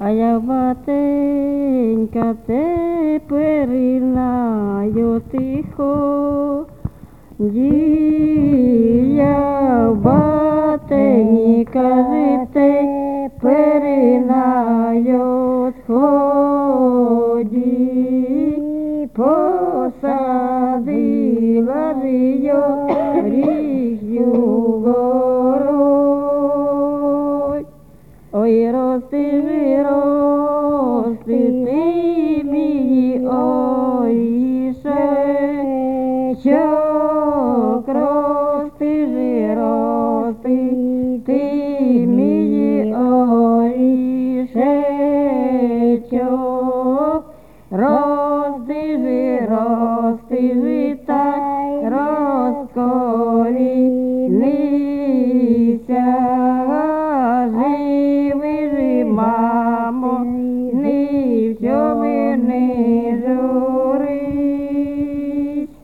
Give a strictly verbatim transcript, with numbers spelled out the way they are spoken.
А я батенька тепер ринаю тихо, дія батенька тепер ринаю сході, посадила рію ріжю горой. Ой, рости ж, рости ти мені, ой, ішечок, рости ж, рости ти мені, ой, ішечок, рости ж, рости ж, так розколінися. Мамо, ні в чому